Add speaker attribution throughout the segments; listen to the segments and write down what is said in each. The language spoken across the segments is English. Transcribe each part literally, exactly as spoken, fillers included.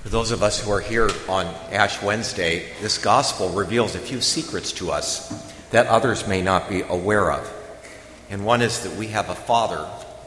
Speaker 1: those of us who are here on Ash Wednesday, this gospel reveals a few secrets to us that others may not be aware of. And one is that we have a Father.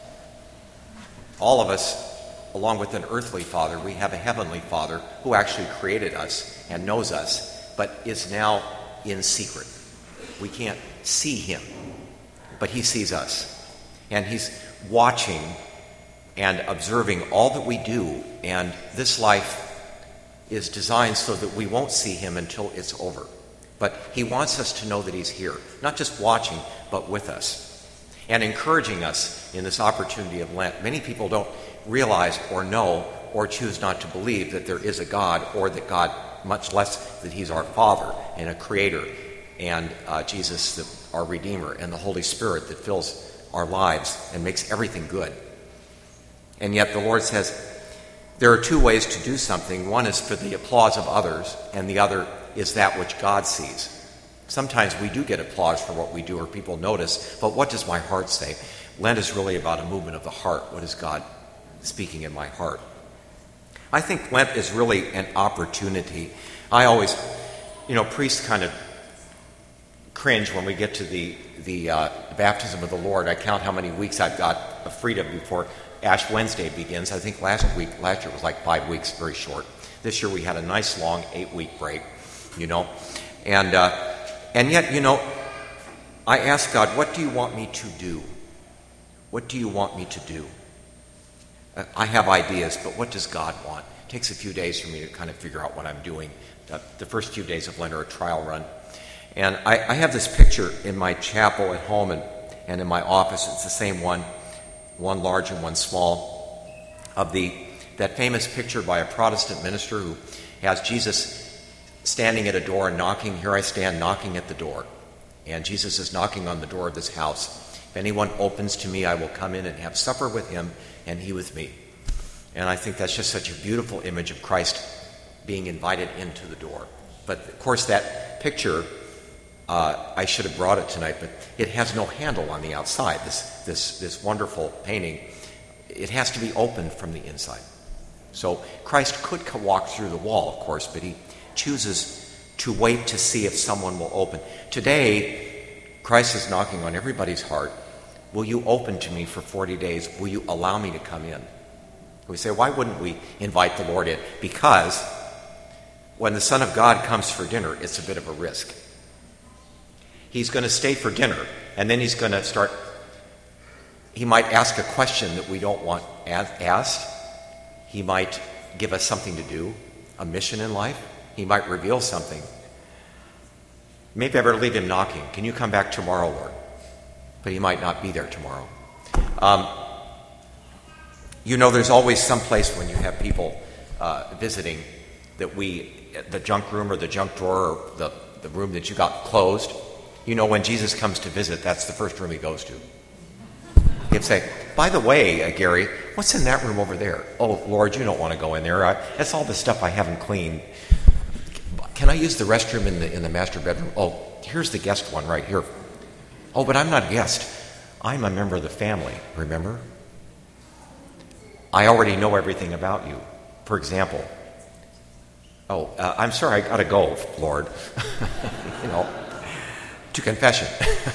Speaker 1: All of us, along with an earthly Father, we have a heavenly Father who actually created us and knows us, but is now in secret. We can't see him, but he sees us. And he's watching and observing all that we do, and this life is designed so that we won't see him until it's over. But he wants us to know that he's here, not just watching, but with us, and encouraging us in this opportunity of Lent. Many people don't realize or know or choose not to believe that there is a God, or that God, much less that he's our Father and a Creator, and uh, Jesus, the, our Redeemer, and the Holy Spirit that fills our lives and makes everything good. And yet the Lord says there are two ways to do something. One is for the applause of others, and the other is that which God sees. Sometimes we do get applause for what we do, or people notice, but what does my heart say? Lent is really about a movement of the heart. What is God speaking in my heart? I think Lent is really an opportunity. I always, you know, priests kind of cringe when we get to the, the uh, baptism of the Lord. I count how many weeks I've got of freedom before Ash Wednesday begins. I think last week, last year was like five weeks, very short. This year we had a nice long eight-week break, you know. And uh, and yet, you know, I ask God, what do you want me to do? What do you want me to do? Uh, I have ideas, but what does God want? It takes a few days for me to kind of figure out what I'm doing. Uh, the first few days of Lent are a trial run. And I, I have this picture in my chapel at home and, and in my office. It's the same one, one large and one small, of the that famous picture by a Protestant minister who has Jesus standing at a door and knocking. Here I stand knocking at the door. And Jesus is knocking on the door of this house. If anyone opens to me, I will come in and have supper with him and he with me. And I think that's just such a beautiful image of Christ being invited into the door. But of course that picture, Uh, I should have brought it tonight, but it has no handle on the outside, this, this, this wonderful painting. It has to be opened from the inside. So Christ could walk through the wall, of course, but he chooses to wait to see if someone will open. Today, Christ is knocking on everybody's heart. Will you open to me for forty days? Will you allow me to come in? We say, why wouldn't we invite the Lord in? Because when the Son of God comes for dinner, it's a bit of a risk. He's going to stay for dinner, and then he's going to start, he might ask a question that we don't want asked. He might give us something to do, a mission in life. He might reveal something. Maybe I better leave him knocking. Can you come back tomorrow, Lord? But he might not be there tomorrow. Um, you know, there's always some place when you have people uh, visiting that we, the junk room or the junk drawer or the, the room that you got closed. You know, when Jesus comes to visit, that's the first room he goes to. He'd say, by the way, uh, Gary, what's in that room over there? Oh, Lord, you don't want to go in there. I, that's all the stuff I haven't cleaned. Can I use the restroom in the in the master bedroom? Oh, here's the guest one right here. Oh, but I'm not a guest. I'm a member of the family, remember? I already know everything about you. For example, oh, uh, I'm sorry, I got to go, Lord. you know. To confession.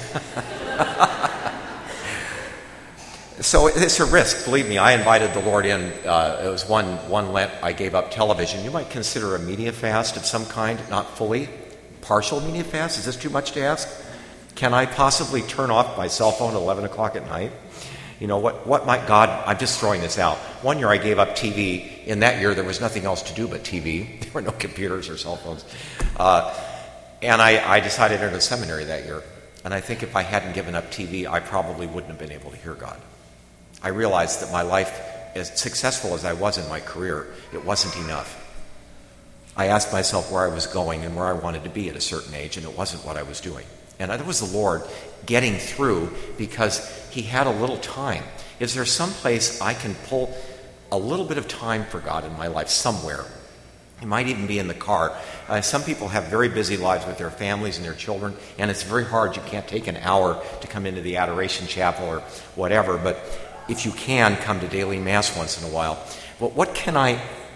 Speaker 1: So it's a risk, believe me. I invited the Lord in. Uh, it was one, one Lent I gave up television. You might consider a media fast of some kind, not fully. Partial media fast? Is this too much to ask? Can I possibly turn off my cell phone at eleven o'clock at night? You know, what, what might God, I'm just throwing this out. One year I gave up T V. In that year there was nothing else to do but T V. There were no computers or cell phones. Uh, And I, I decided to enter seminary that year. And I think if I hadn't given up T V, I probably wouldn't have been able to hear God. I realized that my life, as successful as I was in my career, it wasn't enough. I asked myself where I was going and where I wanted to be at a certain age, and it wasn't what I was doing. And that was the Lord getting through because he had a little time. Is there some place I can pull a little bit of time for God in my life somewhere? It might even be in the car. Uh, some people have very busy lives with their families and their children, and it's very hard. You can't take an hour to come into the Adoration Chapel or whatever, but if you can, come to daily Mass once in a while. But what can I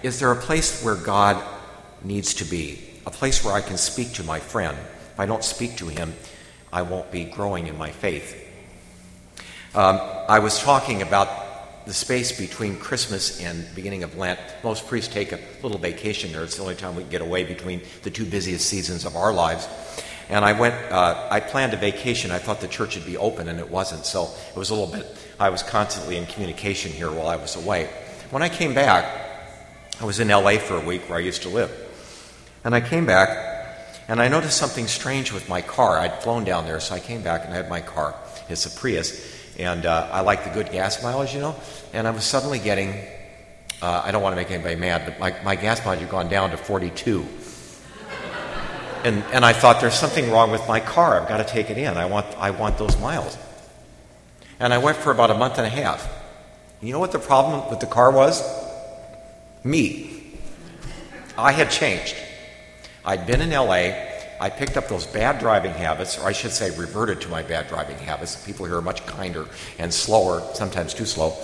Speaker 1: is there a place where God needs to be? A place where I can speak to my friend? If I don't speak to him, I won't be growing in my faith. Um, I was talking about the space between Christmas and beginning of Lent. Most priests take a little vacation there. It's the only time we can get away between the two busiest seasons of our lives. And I went, uh, I planned a vacation. I thought the church would be open, and it wasn't. So it was a little bit, I was constantly in communication here while I was away. When I came back, I was in L A for a week where I used to live. And I came back, and I noticed something strange with my car. I'd flown down there, so I came back and I had my car. It's a Prius. And uh, I like the good gas mileage, you know. And I was suddenly getting, uh, I don't want to make anybody mad, but my, my gas mileage had gone down to forty-two. And and I thought, there's something wrong with my car. I've got to take it in. I want I want those miles. And I went for about a month and a half. You know what the problem with the car was? Me. I had changed. I'd been in L A. I picked up those bad driving habits, or I should say reverted to my bad driving habits. People here are much kinder and slower, sometimes too slow.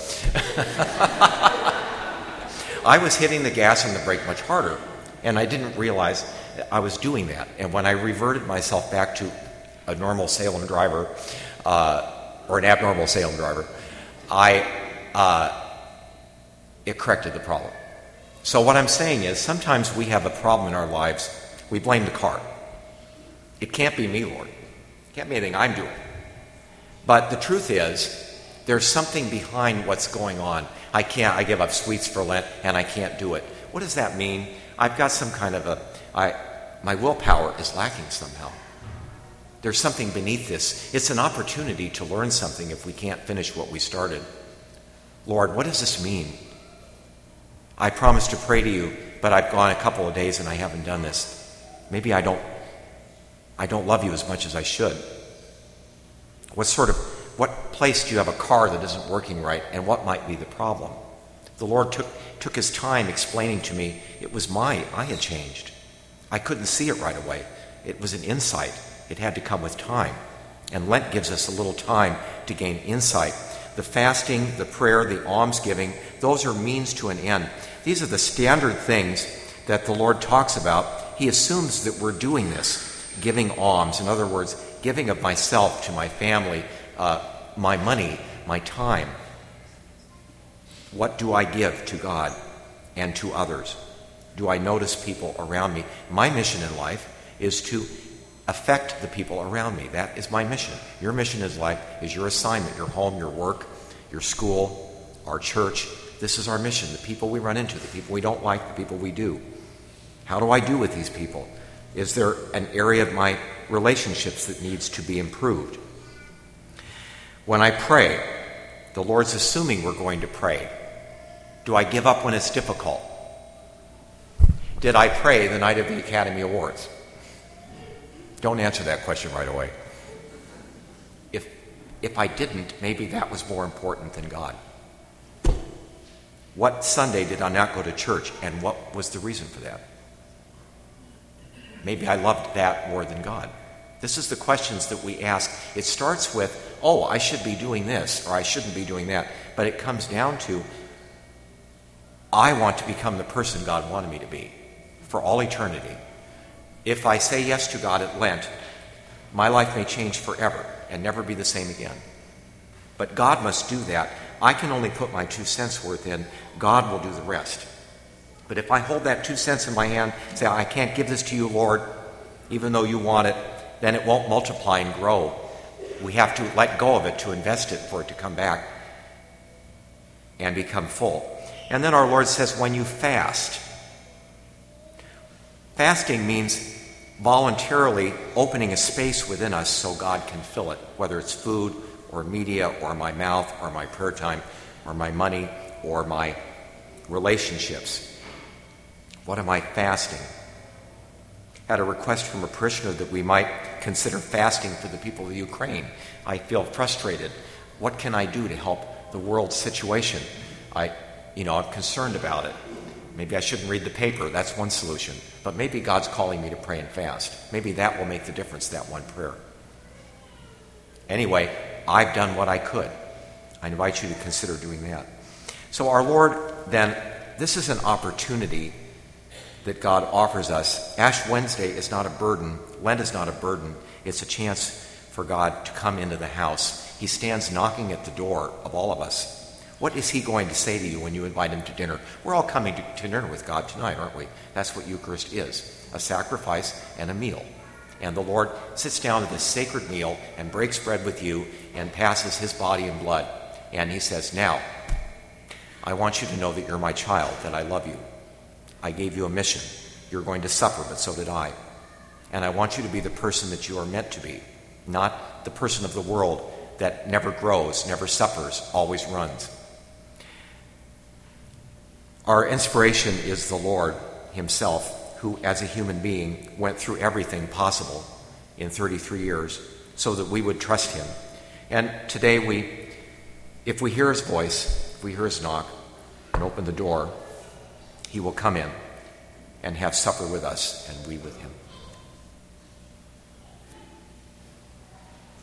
Speaker 1: I was hitting the gas and the brake much harder, and I didn't realize I was doing that. And when I reverted myself back to a normal Salem driver, uh, or an abnormal Salem driver, I uh, it corrected the problem. So what I'm saying is, sometimes we have a problem in our lives, we blame the car. It can't be me, Lord. It can't be anything I'm doing. But the truth is, there's something behind what's going on. I can't, I give up sweets for Lent, and I can't do it. What does that mean? I've got some kind of a, I, my willpower is lacking somehow. There's something beneath this. It's an opportunity to learn something if we can't finish what we started. Lord, what does this mean? I promised to pray to you, but I've gone a couple of days and I haven't done this. Maybe I don't I don't love you as much as I should. What sort of, what place do you have a car that isn't working right, and what might be the problem? The Lord took, took his time explaining to me it was my, I had changed. I couldn't see it right away. It was an insight. It had to come with time. And Lent gives us a little time to gain insight. The fasting, the prayer, the almsgiving, those are means to an end. These are the standard things that the Lord talks about. He assumes that we're doing this. Giving alms, in other words, giving of myself to my family, uh, my money, my time. What do I give to God and to others? Do I notice people around me? My mission in life is to affect the people around me. That is my mission. Your mission is life, is your assignment, your home, your work, your school, our church. This is our mission. The people we run into, the people we don't like, the people we do. How do I do with these people? Is there an area of my relationships that needs to be improved? When I pray, the Lord's assuming we're going to pray. Do I give up when it's difficult? Did I pray the night of the Academy Awards? Don't answer that question right away. If, if I didn't, maybe that was more important than God. What Sunday did I not go to church, and what was the reason for that? Maybe I loved that more than God. This is the questions that we ask. It starts with, oh, I should be doing this, or I shouldn't be doing that. But it comes down to, I want to become the person God wanted me to be for all eternity. If I say yes to God at Lent, my life may change forever and never be the same again. But God must do that. I can only put my two cents worth in. God will do the rest. But if I hold that two cents in my hand, say, I can't give this to you, Lord, even though you want it, then it won't multiply and grow. We have to let go of it to invest it for it to come back and become full. And then our Lord says, when you fast, fasting means voluntarily opening a space within us so God can fill it, whether it's food or media or my mouth or my prayer time or my money or my relationships. What am I fasting? Had a request from a parishioner that we might consider fasting for the people of Ukraine. I feel frustrated. What can I do to help the world's situation? I, you know, I'm concerned about it. Maybe I shouldn't read the paper. That's one solution. But maybe God's calling me to pray and fast. Maybe that will make the difference, that one prayer. Anyway, I've done what I could. I invite you to consider doing that. So our Lord then this is an opportunity that God offers us. Ash Wednesday is not a burden. Lent is not a burden. It's a chance for God to come into the house. He stands knocking at the door of all of us. What is he going to say to you when you invite him to dinner? We're all coming to, to dinner with God tonight, aren't we? That's what Eucharist is, a sacrifice and a meal. And the Lord sits down at this sacred meal and breaks bread with you and passes his body and blood. And he says, now, I want you to know that you're my child, that I love you. I gave you a mission. You're going to suffer, but so did I. And I want you to be the person that you are meant to be, not the person of the world that never grows, never suffers, always runs. Our inspiration is the Lord himself, who as a human being went through everything possible in thirty-three years so that we would trust him. And today we, if we hear his voice, if we hear his knock and open the door, he will come in and have supper with us and we with him.